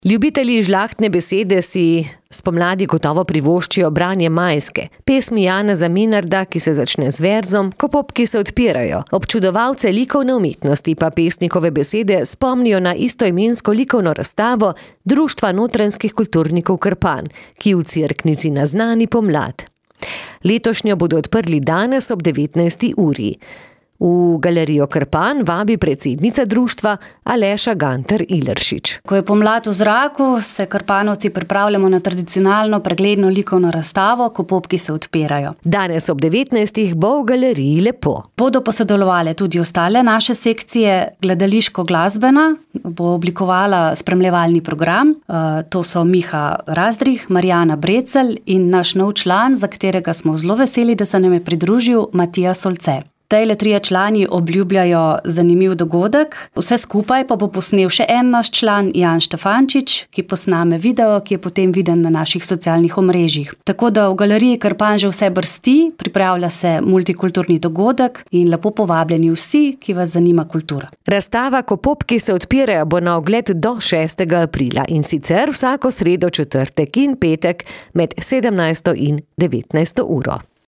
Ljubitelji žlahtne besede si spomladi gotovo privoščijo branje Majske, pesmi Janeza Minarda, ki se začne z verzom, ko popki se odpirajo. Občudovalce likovne umetnosti pa pesnikove besede spomnijo na istoimensko likovno razstavo Društva notranjskih kulturnikov Krpan, ki v Cerknici naznani pomlad. Letošnjo bodo odprli danes ob 19. uri. V galerijo Krpan vabi predsednica društva Aleša Gantar-Ileršič. Ko je pomlad v zraku, se Krpanovci pripravljamo na tradicionalno pregledno likovno razstavo, ko popki se odpirajo. Danes ob 19. bo v galeriji lepo. Bodo pa sodelovale tudi ostale naše sekcije. Gledališko-glasbena bo oblikovala spremljevalni program. To so Miha Razdrih, Marjana Brecelj in naš nov član, za katerega smo zelo veseli, da se nam je pridružil, Matija Solce. Tejle trije člani obljubljajo zanimiv dogodek, vse skupaj pa bo posnel še en naš član, Jan Štefančič, ki posname video, ki je potem viden na naših socialnih omrežjih. Tako da v galeriji Krpan že vse brsti, pripravlja se multikulturni dogodek in lepo povabljeni vsi, ki vas zanima kultura. Razstava Ko popki se odpirajo bo na ogled do 6. aprila in sicer vsako sredo, četrtek in petek med 17. in 19. uro.